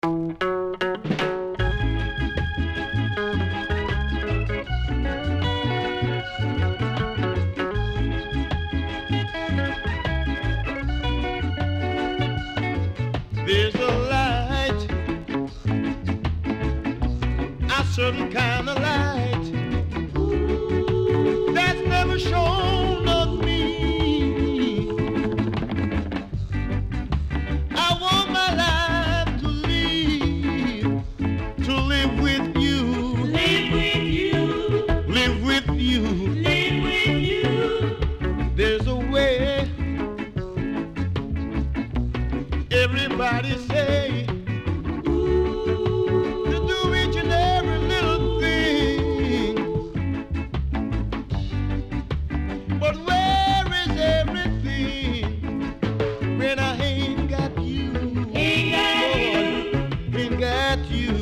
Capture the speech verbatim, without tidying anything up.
There's a light, a certain kind of light that's never shown on me. I want my life to live, to live with you, Live with you, live with you. live with you. There's a way. Everybody say to do each and every little thing, but where is everything when I ain't got you? Ain't got you. Lord, ain't got you.